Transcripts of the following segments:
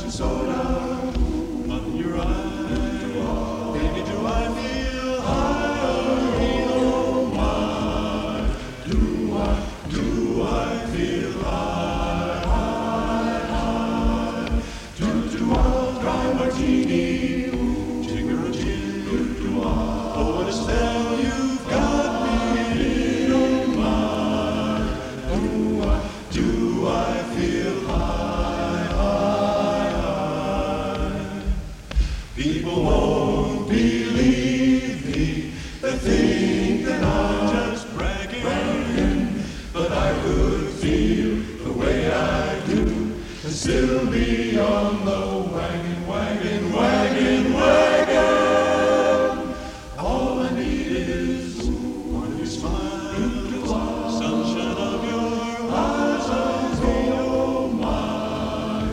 and soda on your eye. Baby, do I feel high? Oh my, do I feel high, high, high? Do-do-ah, dry martini, jigger a gin, do-do-ah. Oh, what a spell you've got me in, oh my. Do I feel high, high, high? People won't believe me. They think that I'm just bragging, but I could feel the way I do and still be on the wagon, wagon, wagon, wagon. All I need is one of your smiles, sunshine of your eyes on me, oh my.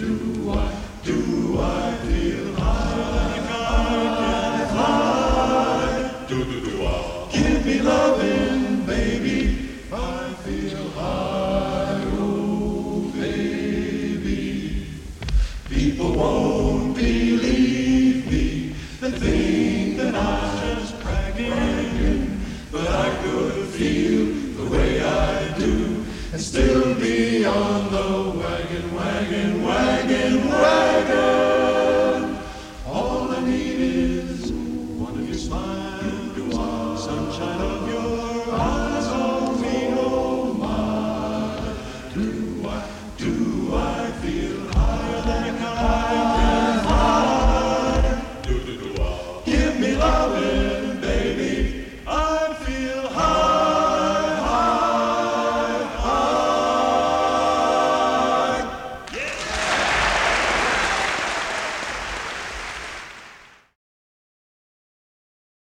Do I feel high, I can fly? Do-do-do-ah. Give me loving, baby, I feel high, oh baby. People won't believe me, they think that I'm just bragging, but I could feel the way I do and still be on the wagon, wagon, wagon, wagon. All I need is one of your smiles, sunshine of